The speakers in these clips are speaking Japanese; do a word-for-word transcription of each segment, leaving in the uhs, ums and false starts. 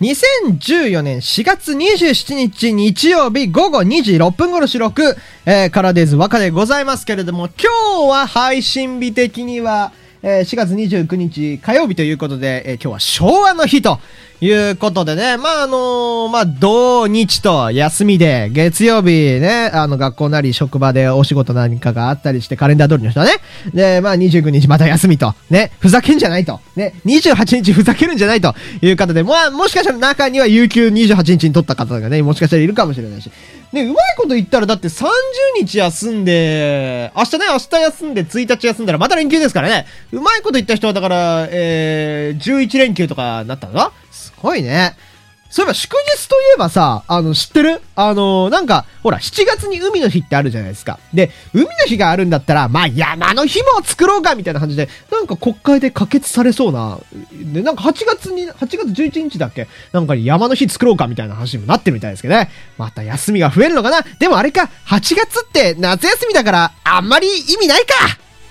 にせんじゅうよねんしがつにじゅうしちにち日曜日ごごにじろっぷん頃収録、えー、カラーデイズ和歌でございますけれども、今日は配信日的には、えー、しがつにじゅうくにち火曜日ということで、えー、今日は昭和の日ということでね、まあ、あのー、まあ、土日と休みで、月曜日ね、あの、学校なり職場でお仕事何かがあったりして、カレンダー通りの人はね、で、まあ、にじゅうくにちまた休みと、ね、ふざけんじゃないと、ね、にじゅうはちにちふざけるんじゃないという方で、まあ、もしかしたら中には有給にじゅうはちにちに取った方がね、もしかしたらいるかもしれないし、ね、うまいこと言ったらだってさんじゅうにち休んで、明日ね、明日休んでついたち休んだらまた連休ですからね、うまいこと言った人はだから、えー、じゅういちれんきゅうとかなったのか？すごいね。そういえば祝日といえばさ、あの、知ってる？あの、なんか、ほら、しちがつに海の日ってあるじゃないですか。で、海の日があるんだったら、まあ、山の日も作ろうかみたいな感じで、なんか国会で可決されそうな、で、なんかはちがつに、はちがつじゅういちにちだっけ？なんかに山の日作ろうかみたいな話にもなってるみたいですけどね。また休みが増えるのかな？でもあれか、はちがつって夏休みだから、あんまり意味ないか！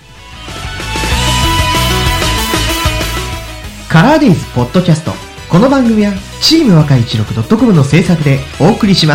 カラーデイズポッドキャスト。この番組はチーム若いじろくドットコムの制作でお送りします。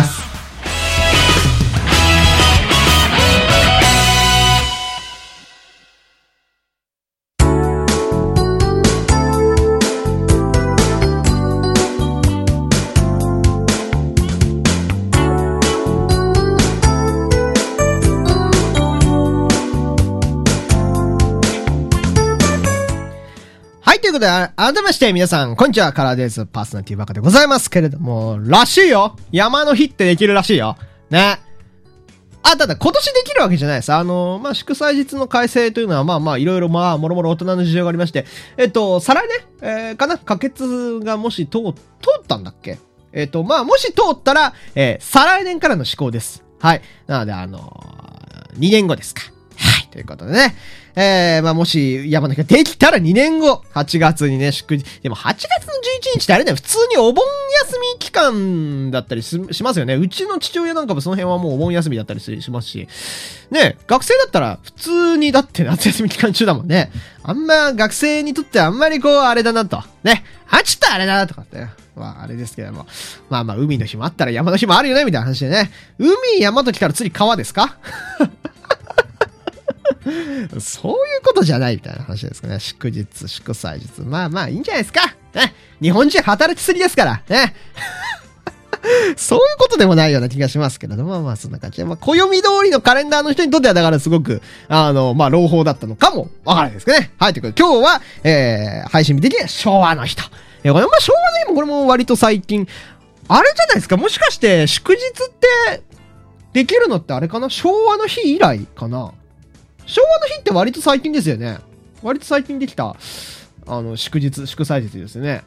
はい、ということで、改めまして皆さん、こんにちは、カラーデイズパーソナリティバカでございますけれども、らしいよ。山の日ってできるらしいよ。ね。あ、ただ今年できるわけじゃないです。あの、まあ、祝祭日の改正というのは、まあまあ、いろいろ、まあ、もろもろ大人の事情がありまして、えっと、再来ね、えー、かな、可決がもし通、通ったんだっけ？えっと、まあ、もし通ったら、えー、再来年からの施行です。はい。なので、あのー、にねんごですか。はい。ということでね。えー、まあ、もし、山の日ができたらにねんご、はちがつにね、祝日、でもはちがつのじゅういちにちってあれだよ、普通にお盆休み期間だったり し, しますよね。うちの父親なんかもその辺はもうお盆休みだったり し, しますし、ね、学生だったら普通にだって夏休み期間中だもんね。あんま学生にとってあんまりこう、あれだなと。ね、あ、ちょっとあれだなとかって。まあ、あれですけども。まあまあ、海の日もあったら山の日もあるよね、みたいな話でね。海、山と来たら次川ですか？そういうことじゃないみたいな話ですかね。祝日、祝祭日。まあまあいいんじゃないですか。ね。日本人働きすぎですから。ね。そういうことでもないような気がしますけれども、まあそんな感じで。まあ暦通りのカレンダーの人にとってはだからすごく、あの、まあ朗報だったのかもわからないですけどね。はい。ということで今日は、えー、配信日的には昭和の日と。えー、これまあ昭和の日もこれも割と最近、あれじゃないですか。もしかして祝日ってできるのってあれかな？昭和の日以来かな？昭和の日って割と最近ですよね。割と最近できた、あの、祝日、祝祭日ですよね。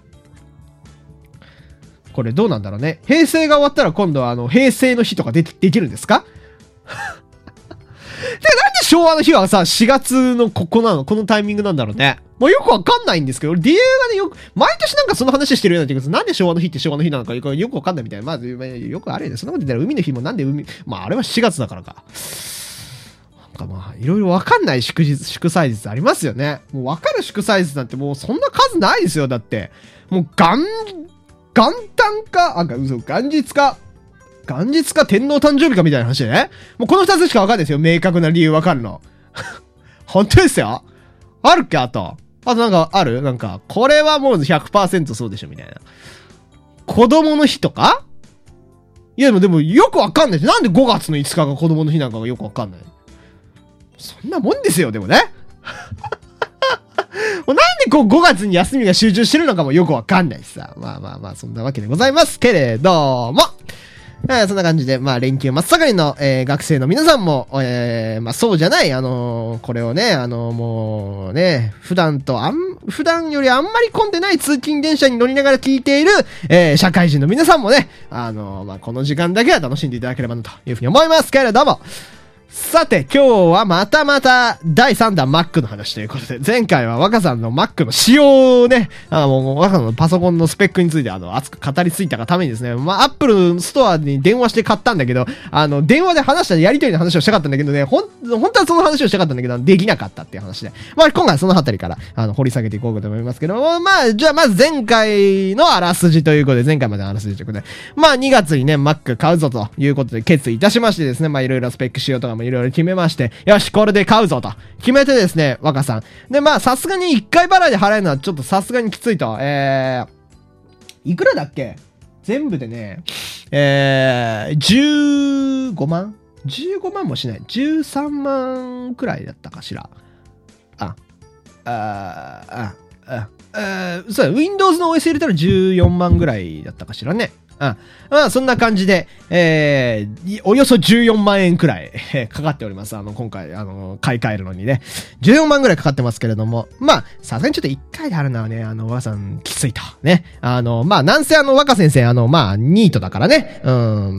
これどうなんだろうね。平成が終わったら今度はあの、平成の日とかでき、できるんですか？で、なんで昭和の日はさ、しがつのここなの？このタイミングなんだろうね。もうよくわかんないんですけど、理由がね、よく、毎年なんかその話してるような気がする。なんで昭和の日って昭和の日なのかよくわかんないみたいな。まず、よくあるよね。そんなこと言ったら海の日もなんで海、まああれはしがつだからか。なんかまあ、いろいろわかんない祝日、祝祭日ありますよね。もうわかる祝祭日なんてもうそんな数ないですよ。だって。もう元、元旦か、あ、嘘、元日か、元日か天皇誕生日かみたいな話でね。もうこの二つしかわかんないですよ。明確な理由わかるの。本当ですよ。あるっけあと。あとなんかあるなんか、これはもう ひゃくパーセント そうでしょみたいな。子供の日とかいやでもでもよくわかんない。なんでごがつのいつかが子供の日なんかがよくわかんない。そんなもんですよ、でもね。なんでこうごがつに休みが集中してるのかもよくわかんないしさ。まあまあまあ、そんなわけでございますけれども。えー、そんな感じで、まあ連休真っ盛りの、えー、学生の皆さんも、えー、まあそうじゃない、あのー、これをね、あのー、もうね、普段とあん、普段よりあんまり混んでない通勤電車に乗りながら聞いている、えー、社会人の皆さんもね、あのー、まあこの時間だけは楽しんでいただければなというふうに思いますけれども。 さて、今日はまたまただいさんだん Mac の話ということで、前回は若さんの Mac の仕様をね、あの、もう若さんのパソコンのスペックについてあの、熱く語りついたがためにですね、まあ、Apple ストアに電話して買ったんだけど、あの、電話で話したやりとりの話をしたかったんだけどね、ほん、本当はその話をしたかったんだけど、できなかったっていう話で。まあ、今回そのあたりから、あの、掘り下げていこうと思いますけども、まあ、じゃあまず前回のあらすじということで、前回までのあらすじということで、まあ、にがつにね、Mac 買うぞということで決意いたしましてですね、まあ、いろいろスペック仕様とかもいろいろ決めまして、よし、これで買うぞと決めてですね、若さん。で、まあ、さすがにいっかい払いで払えるのはちょっとさすがにきついと。えー、いくらだっけ？全部でね、えー、じゅうごまん ?じゅうごまんもしない。じゅうさんまんくらいだったかしら。あ、あ、あ、あ、あ、そうだ、Windows の オーエス 入れたらじゅうよんまんぐらいだったかしらね。ああ、そんな感じで、えー、およそじゅうよんまんえんくらい、えー、かかっております。あの、今回、あの、買い替えるのにね。じゅうよんまんぐらいかかってますけれども、まあ、さすがにちょっといっかいであるのはね、あの、若さん、きついと。ね。あの、まあ、なんせあの、若先生、あの、まあ、ニートだからね。うん、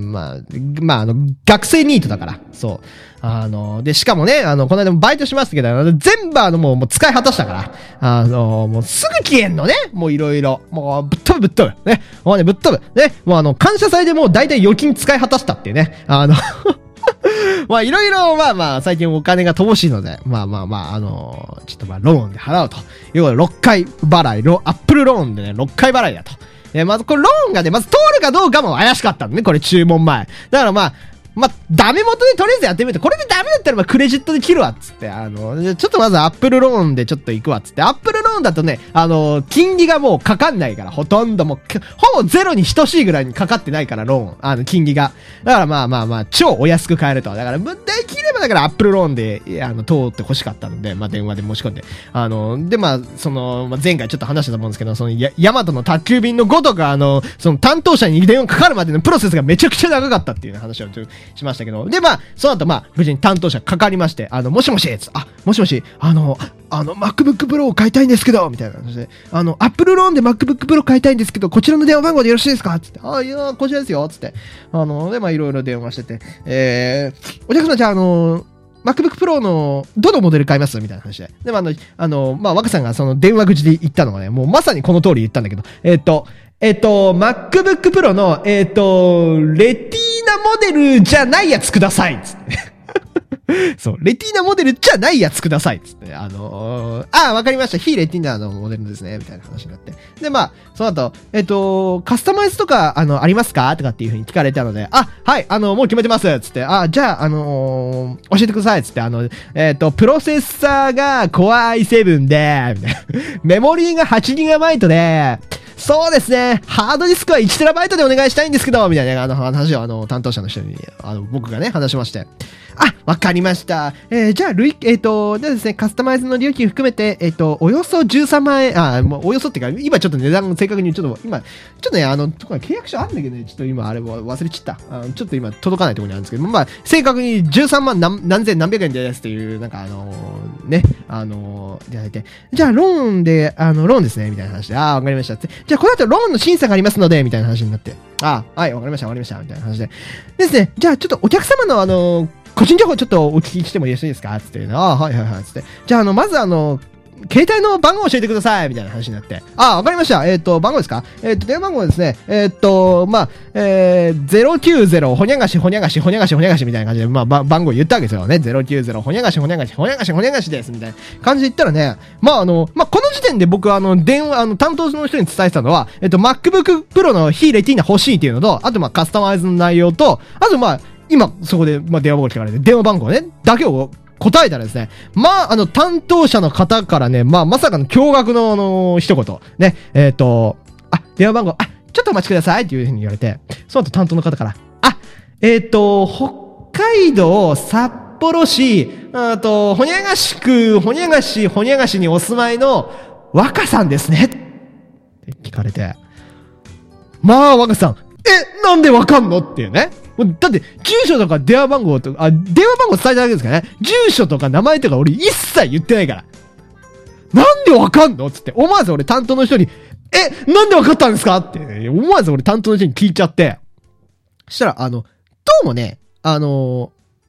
まあ、まあ、あの、学生ニートだから。そう。あの、で、しかもね、あの、この間もバイトしましたけど、全部あの、もう、もう使い果たしたから、あの、もうすぐ消えんのね。もういろいろ。もう、ぶっ飛ぶぶっ飛ぶ。ね。もうね、ぶっ飛ぶ。ね。もうあの、感謝祭でもう大体預金使い果たしたっていうね。あの、まあいろいろ、まあまあ、最近お金が乏しいので、まあまあまあ、あの、ちょっとまあ、ローンで払うと。いうことで、ろっかい払い、ロアップルローンでね、ろっかい払いだと。え、まずこれローンがね、まず通るかどうかも怪しかったんだね、これ注文前。だからまあ、まあ、ダメ元でとりあえずやってみて、これでダメだったらまあクレジットで切るわっつって、あの、ちょっとまずアップルローンでちょっと行くわっつって、アップルローンだとね、あの、金利がもうかかんないから、ほとんどもう、ほぼゼロに等しいぐらいにかかってないから、ローン、あの、金利が。だからまあまあまあ、超お安く買えると。だから、できればだからアップルローンで、あの、通って欲しかったので、まあ電話で申し込んで。あの、でまあ、その、まあ、前回ちょっと話したと思うんですけど、その、や、ヤマトの宅急便のごとか、あの、その担当者に電話かかるまでのプロセスがめちゃくちゃ長かったっていう、ね、話をちょっとしましたけど、でまあ、その後まあ、無事に担当者かかりまして、あの、もしもし、つあ、もしもし、あの、あの、MacBook Pro を買いたいんですけど、みたいな感じで、あの、Apple ローンで MacBook Pro 買いたいんですけど、こちらの電話番号でよろしいですかつって、あ、いや、こちらですよ、つって、あの、で、まあ、いろいろ電話してて、えー、お客様じゃあ、あの、MacBook Pro のどのモデル買いますみたいな話で。でもあの、あの、まあ、若さんがその電話口で言ったのがね、もうまさにこの通り言ったんだけど、えっと、えっと、MacBook Pro の、えっと、レティーナモデルじゃないやつくださいつって。そう、レティーナモデルじゃないやつくださいつって。あのー、ああ、わかりました。非レティーナのモデルですね。みたいな話になって。で、まあ、その後、えっと、カスタマイズとか、あの、ありますかとかっていう風に聞かれたので、あ、はい、あの、もう決めてます。つって、あ、じゃあ、あのー、教えてください。つって、あの、えっと、プロセッサーが Core アイセブン で、みたいな。メモリーが はちギガバイト で、そうですね。ハードディスクはいちテラバイト でお願いしたいんですけど、みたいな、あの話を、あの、担当者の人に、あの、僕がね、話しまして。あ、わかりました。えー、じゃあ、累、えっと、でですね、カスタマイズの料金含めて、えっと、およそじゅうさんまんえん、あ、もうおよそっていうか、今ちょっと値段正確に、ちょっと、今、ちょっとね、あの、とか契約書あるんだけどね、ちょっと今、あれも忘れちった。あのちょっと今、届かないところにあるんですけど、まあ、正確にじゅうさんまん何、何千何百円ですっていう、なんかあのー、ね、あのー、いただいて、じゃあ、ローンで、あの、ローンですね、みたいな話で、ああ、わかりました。じゃあ、この後、ローンの審査がありますので、みたいな話になって、ああ、はい、わかりました、わかりました、みたいな話で。ですね、じゃあ、ちょっとお客様の、あのー、個人情報ちょっとお聞きしてもよろしいですかつって、ああ、はいはいはい、つって。じゃあ、あの、まずあの、携帯の番号を教えてくださいみたいな話になって。ああ、わかりました。えっと、番号ですかえっと、電話番号はですね、えっと、まあ、えー、ゼロきゅうゼロほにゃがしほにゃがしほにゃがしほにゃがしみたいな感じで、まあ、番号言ったわけですよね。ゼロきゅうゼロほにゃがしほにゃがしほにゃがしほにゃがしです。みたいな感じで言ったらね、まあ、あの、まあ、この時点で僕はあの、電話、あの、担当の人に伝えてたのは、えっと、MacBook Pro の非レティーナ欲しいっていうのと、あとまあ、カスタマイズの内容と、あとまあ、今、そこで、まあ、電話番号聞かれて、電話番号ね、だけを答えたらですね、まあ、あの、担当者の方からね、まあ、まさかの驚愕の、あの、一言。ね、えっと、あ、電話番号、あ、ちょっとお待ちくださいっていうふうに言われて、その後担当の方から、あ、えっと、北海道札幌市、あと、ほにゃがし区、ほにゃがし、ほにゃがしにお住まいの若さんですねって聞かれて、まあ、若さん、え、なんでわかんのっていうね。だって、住所とか電話番号とか、あ、電話番号伝えただけですからね。住所とか名前とか俺一切言ってないから。なんでわかんのつって、思わず俺担当の人に、え、なんでわかったんですかって、ね、思わず俺担当の人に聞いちゃって。そしたら、あの、どうもね、あの、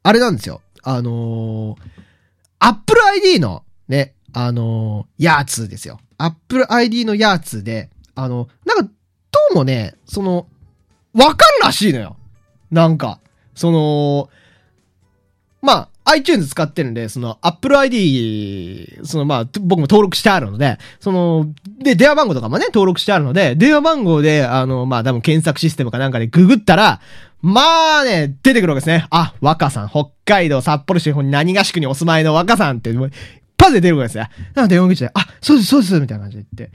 あれなんですよ。あのー、Apple アイディー のね、あのー、やつですよ。Apple アイディー のやつで、あの、なんか、どうもね、その、わかるらしいのよ。なんか、その、まあ、iTunes 使ってるんで、その Apple アイディー、そのまあ、僕も登録してあるので、その、で、電話番号とかもね、登録してあるので、電話番号で、あの、まあ、多分検索システムかなんかでググったら、まあね、出てくるわけですね。あ、若さん、北海道札幌市何がし区にお住まいの若さんって、パズで出てくるわけですね。なので電話口で、あ、そうです、そうです、みたいな感じで言って。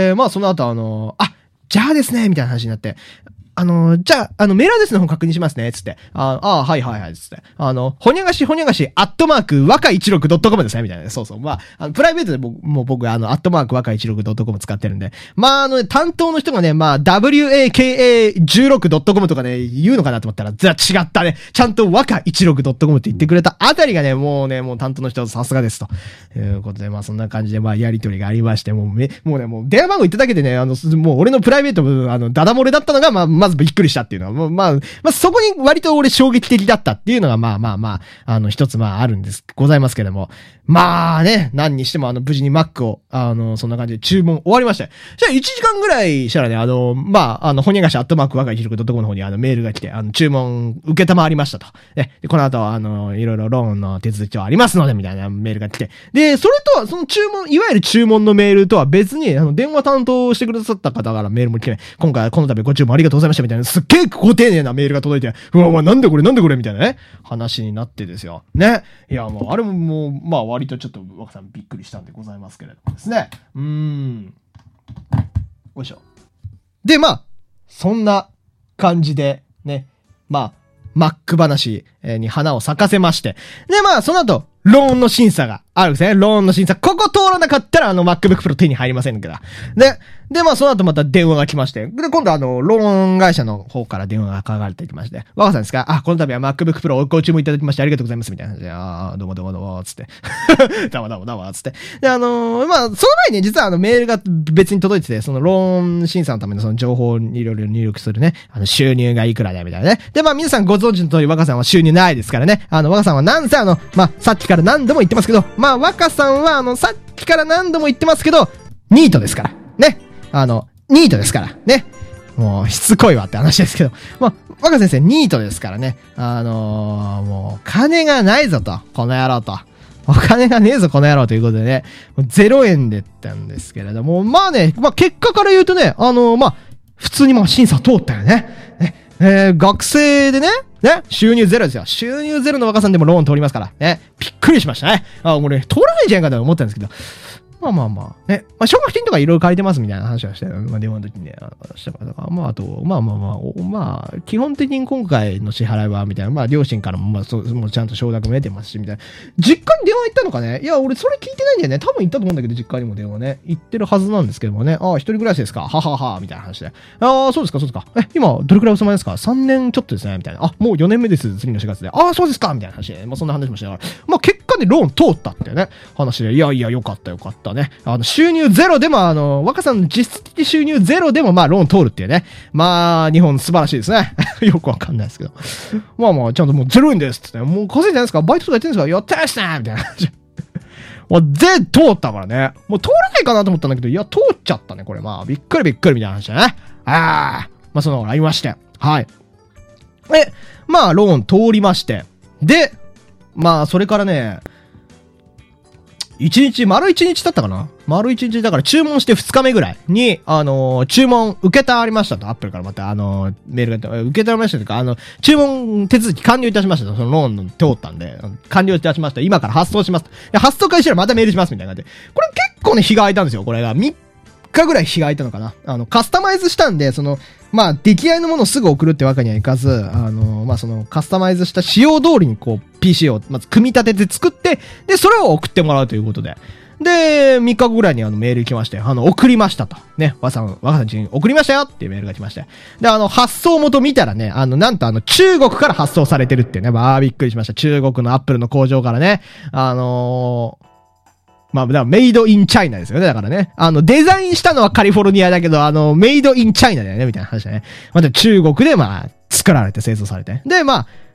で、まあ、その後、あの、あ、じゃあですね、みたいな話になって、あの、じゃあ、あの、メールアドレスの方確認しますね、つって。ああ、はいはいはい、つって。あの、ほにゃがしほにゃがし、アットマーク、わかいちろくドットコムですね、みたいな。そうそう。まあ、あの、プライベートで僕、もう僕、あの、アットマーク、わかいちろくドットコム使ってるんで。まあ、あの、担当の人がね、まあ、ダブリューエーケーエーじゅうろくドットコム とかね、言うのかなと思ったら、じゃ違ったね。ちゃんとわかいちろくドットコム って言ってくれたあたりがね、もうね、もう担当の人さすがですと。いうことで、まあ、そんな感じで、まあ、やりとりがありまして、もうめ、もうね、もう、電話番号言っただけでね、あの、もう俺のプライベート、あの、ダダ漏れだったのが、まあ、まずびっくりしたっていうのは、まあ、まあ、そこに割と俺衝撃的だったっていうのが、まあまあまあ、あの、一つまああるんです、ございますけれども。まあね、何にしてもあの、無事に Mac を、あの、そんな感じで注文終わりまして。じゃあいちじかんぐらいしたらね、あの、まあ、あの、ほにゃがしアットマークわかいちろくドットコム の方にあの、メールが来て、あの、注文受けたまわりましたと。で、この後、あの、いろいろローンの手続きはありますので、みたいなメールが来て。で、それとは、その注文、いわゆる注文のメールとは別に、あの、電話担当してくださった方からメールも来て、今回この度ご注文ありがとうございましたみたいな、すっげえご丁寧なメールが届いて、うわ、まあ、なんでこれなんでこれみたいなね、話になってですよ。ね。いや、もう、あれももう、まあ、割とちょっと、若さんびっくりしたんでございますけれどもですね。うーん。よいしょ。で、まあ、そんな感じで、ね。まあ、Mac 話に花を咲かせまして。で、まあ、その後、ローンの審査があるんですね。ローンの審査。ここ通らなかったら、あの、MacBook Pro 手に入りませんけど。で、で、まあ、その後また電話が来まして。で、今度あの、ローン会社の方から電話がかかってきまして。若さんですか？あ、この度は MacBook Pro をご注文いただきましてありがとうございます。みたいな感じで、ああ、どうもどうもどうも、つって。どうもどうもどうも、つって。で、あのー、まあ、その前に実はあの、メールが別に届いてて、そのローン審査のためのその情報をいろいろ入力するね。あの、収入がいくらだみたいなね。で、まあ、皆さんご存知の通り若さんは収入ないですからね。あの、若さんはなんせあの、まあ、さっきから何度も言ってますけど、まあ、若さんはあの、さっきから何度も言ってますけど、ニートですから。ね。あの、ニートですから。ね。もう、しつこいわって話ですけど。まあ、若先生、ニートですからね。あのー、もう、金がないぞと。この野郎と。お金がねえぞ、この野郎ということでね。ゼロえんでったんですけれども。まあね、まあ結果から言うとね、あのー、まあ、普通にまあ審査通ったよね。ねえー、学生でね、ね、収入ゼロですよ。収入ゼロの若さんでもローン通りますから。ね。びっくりしましたね。あ、俺、通らないじゃんかと思ったんですけど。まあまあまあ、ね。まあ、奨学金とかいろいろ借りてますみたいな話はして、まあ、電話の時にね、してましたから。まあ、あと、まあまあまあ、まあ、基本的に今回の支払いは、みたいな。まあ、両親からも、まあ、そう、もうちゃんと承諾も得てますし、みたいな。実家に電話行ったのかね？いや、俺、それ聞いてないんだよね。多分行ったと思うんだけど、実家にも電話ね。行ってるはずなんですけどもね。ああ、一人暮らしですか？ははは、みたいな話で。ああ、そうですか、そうですか。え、今、どれくらいお住まいですか？ さん 年ちょっとですね、みたいな。あ、もうよねんめです、次のしがつで。ああ、そうですか、みたいな話で。まあ、そんな話もしながら。まあ、結果でローン通ったってね、話で。いやいや、よかったよかったね。あの、収入ゼロでも、あの、若さんの実質的収入ゼロでも、まあ、ローン通るっていうね。まあ、日本素晴らしいですね。よくわかんないですけど。まあまあ、ちゃんともうゼロえんですってね。もう稼いでないですか？バイトとかやってるんですか？やってないっすねみたいな感じ。もう全通ったからね。もう通らないかなと思ったんだけど、いや、通っちゃったね、これ。まあ、びっくりびっくりみたいな話だね。ああ、まあ、そののがありまして。はい。え、まあ、ローン通りまして。で、まあ、それからね、一日、丸一日経ったかな丸一日だから注文して二日目ぐらいに、あのー、注文受けたりましたと、アップルからまた、あのー、メールが、受けたりましたというか、あの、注文手続き完了いたしましたと、そのローンの通ったんで、完了いたしました。今から発送します。で発送開始したらまたメールしますみたいな感じで。これ結構ね、日が空いたんですよ、これが。みっかぐらい日が空いたのかな。あの、カスタマイズしたんで、その、まあ、出来合いのものをすぐ送るってわけにはいかず、あの、まあ、その、カスタマイズした仕様通りにこう、ピーシー をまず組み立てて作って、で、それを送ってもらうということで。で、みっかごぐらいにあのメール来まして、あの、送りましたと。ね、わさん、わさんちに送りましたよっていうメールが来まして。で、あの、発送元見たらね、あの、なんとあの、中国から発送されてるってね、まあ、びっくりしました。中国のアップルの工場からね、あのー、まあ、だからメイドインチャイナですよね。だからね。あの、デザインしたのはカリフォルニアだけど、あの、メイドインチャイナだよね、みたいな話だね。また中国で、まあ、作られて製造されて。で、まあ、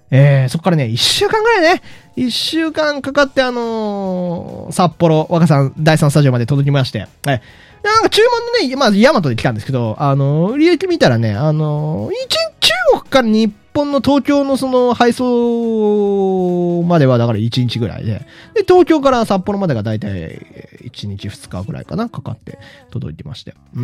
えー、そこからね、いっしゅうかんぐらいね、いっしゅうかんかかって、あのー、札幌、若さんだいさんスタジオまで届きまして、はい。なんか注文のね、まあ、ヤマトで来たんですけど、あのー、売り行き見たらね、あのー、一中国から日本の東京のその配送まではだからいちにちぐらいで、で、東京から札幌までがだいたいいちにちふつかぐらいかな、かかって届いてまして。うん。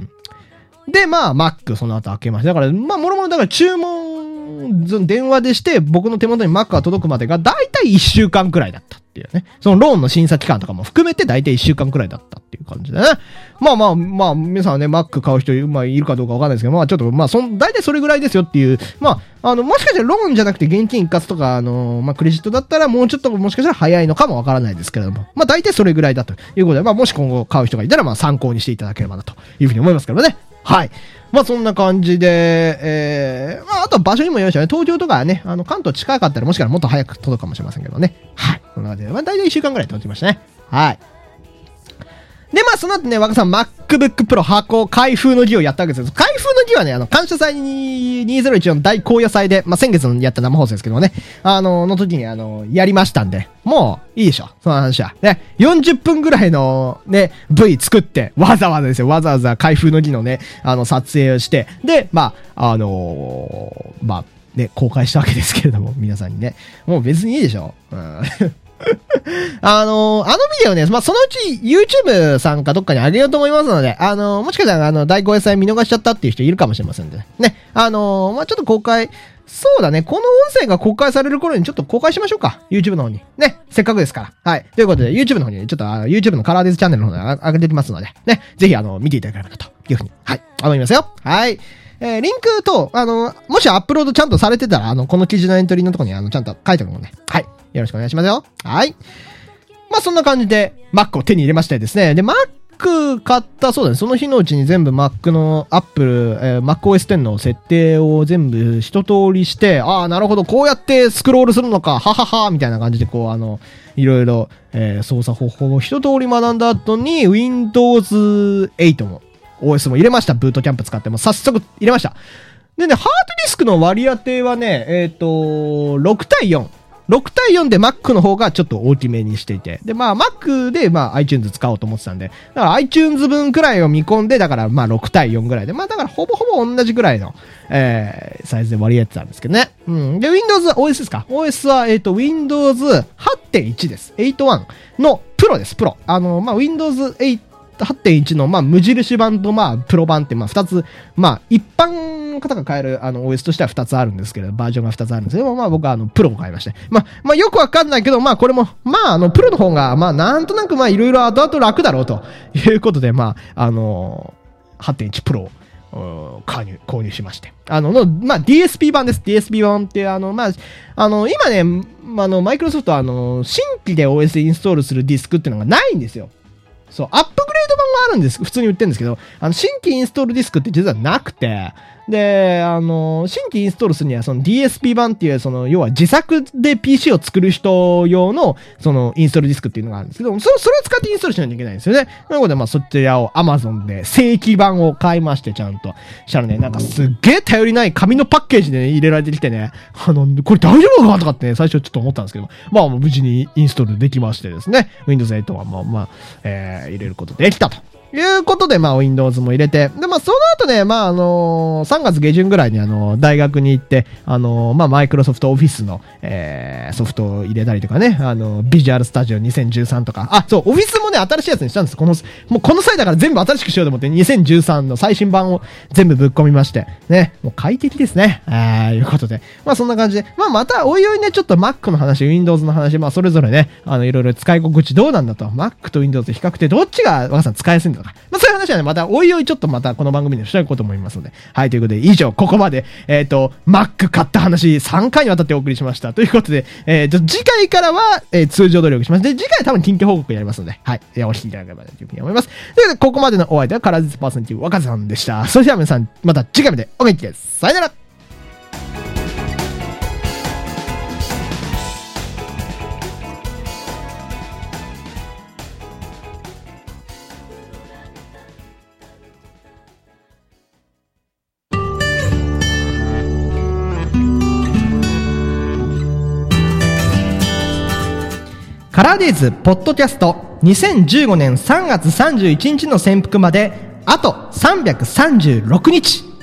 で、まあ、Mac その後開けました。だから、まあ、もろもろだから注文、電話でして、僕の手元に Mac が届くまでが、だいたいいっしゅうかんくらいだったっていうね。そのローンの審査期間とかも含めて、だいたいいっしゅうかんくらいだったっていう感じでね。まあまあ、まあ、皆さんね、Mac 買う人、まあ、いるかどうかわかんないですけど、まあ、ちょっと、まあ、そん、だいたいそれぐらいですよっていう、まあ、あの、もしかしたらローンじゃなくて現金一括とか、あの、まあ、クレジットだったら、もうちょっと、もしかしたら早いのかもわからないですけれども、まあ、だいたいそれぐらいだということで、まあ、もし今後買う人がいたら、まあ、参考にしていただければな、というふうに思いますけどね。はい。まあそんな感じで、えー、まああとは場所にもよりましたね。東京とかね、あの関東近かったらもしかしたらもっと早く届くかもしれませんけどね。はい。そんな感じで、まあ大体いっしゅうかんぐらい届きましたね。はい。で、まあその後ね、若さん MacBook Pro 箱開封の儀をやったわけですけど、開封の儀はね、あの、感謝祭ににせんじゅういちの大高野祭で、まあ先月のやった生放送ですけどね、あの、の時にあの、やりましたんで、もういいでしょ、その話は。ね、よんじゅっぷんぐらいのね、V 作って、わざわざですよ、わざわざ開封の儀のね、あの、撮影をして、で、まあ、あのー、まあ、ね、公開したわけですけれども、皆さんにね、もう別にいいでしょ。うんあのー、あのビデオね、まあ、そのうち YouTube さんかどっかに上げようと思いますので、あのー、もしかしたらあの、大公演祭見逃しちゃったっていう人いるかもしれませんので、ね。あのー、まあ、ちょっと公開、そうだね、この音声が公開される頃にちょっと公開しましょうか。YouTube の方に。ね。せっかくですから。はい。ということで、YouTube の方に、ちょっとあ YouTube のカラーデズチャンネルの方に上げておきますので、ね。ぜひあの、見ていただければなというふうに、はい。思いますよ。はい。えー、リンクと、あの、もしアップロードちゃんとされてたら、あの、この記事のエントリーのところに、あの、ちゃんと書いておくので、はい。よろしくお願いしますよ。はい。まあ、そんな感じで Mac を手に入れましてですね。で、Mac 買ったそうだね。その日のうちに全部 Mac の Apple、えー、マックオーエステン の設定を全部一通りして、ああ、なるほど、こうやってスクロールするのか、ははは、みたいな感じで、こう、あの、いろいろ、えー、操作方法を一通り学んだ後に ウィンドウズエイト も オーエス も入れました。ブートキャンプ使っても早速入れました。でね、ハードディスクの割り当てはね、えっと、ろくたいよん。ろくたいよんで Mac の方がちょっと大きめにしていて。で、まあ Mac でまあ iTunes 使おうと思ってたんで。だから iTunes 分くらいを見込んで、だからまあろくたいよんぐらいで。まあだからほぼほぼ同じくらいの、えー、サイズで割り当てたんですけどね。うん。で、Windows、オーエス ですか ?オーエス は、えっと、Windows はちてんいち です。はちてんいちのプロです、プロ。あの、まあ Windows はちはってんいち の、まあ、無印版と、まあ、プロ版って、まあ、二つ、まあ、一般の方が買える、あの、オーエス としては二つあるんですけど、バージョンが二つあるんですけど、まあ、僕は、あの、プロを買いまして。まあ、まあ、よくわかんないけど、まあ、これも、まあ、あの、プロの方が、まあ、なんとなく、まあ、いろいろ後々楽だろう、ということで、まあ、あの、はちてんいち プロを、購入、購入しまして。あの、の、まあ、ディーエスピー 版です。ディーエスピー 版って、あの、まあ、あの、今ね、あの、マイクロソフトは、あの、新規で オーエス インストールするディスクっていうのがないんですよ。そう、アップグレード版があるんです。普通に売ってるんですけど、あの、新規インストールディスクって実はなくて、で、あの、新規インストールするには、その ディーエスピー 版っていう、その、要は自作で ピーシー を作る人用の、その、インストールディスクっていうのがあるんですけど、それ、それを使ってインストールしないといけないんですよね。なので、まあ、そちらを Amazon で正規版を買いまして、ちゃんと。したらね、なんかすっげえ頼りない紙のパッケージで、ね、入れられてきてね、あの、これ大丈夫かなとかってね、最初ちょっと思ったんですけど、まあ、無事にインストールできましてですね、Windows エイトはまあ、まあ、えー、入れることできたと。いうことで、まあ、Windows も入れて、で、まあ、その後ね、まあ、あのー、さんがつげじゅんぐらいに、あのー、大学に行って、あのー、まあ、マイクロソフトオフィスの、えー、ソフトを入れたりとかね、あのー、ビジュアルスタジオにせんじゅうさんとか、あ、そう、オフィスもね、新しいやつにしたんです。この、もうこの際だから全部新しくしようと思って、にせんじゅうさんの最新版を全部ぶっ込みまして、ね、もう快適ですね。あー、いうことで。まあ、そんな感じで、まあ、また、おいおいね、ちょっと Mac の話、Windows の話、まあ、それぞれね、あの、いろいろ使い心地どうなんだと、Mac と Windows で比較ってどっちが、若さん使いやすいんだとか、まあ、そういう話はね、また、おいおいちょっとまたこの番組でしていこうと思いますので。はい、ということで、以上、ここまで、えっと、Mac 買った話、さんかいにわたってお送りしました。ということで、えっと、次回からは、えー、通常努力します。で、次回は多分近況報告やりますので、はい、えー、お聞きいただければというふうに思います。ということで、ここまでのお相手は、カラーズパーソナリティ、若狭さんでした。それでは皆さん、また次回までお元気です。さよなら。 ラディーズポッドキャストにせんじゅうごねんさんがつさんじゅういちにちの潜伏まであとさんびゃくさんじゅうろくにち。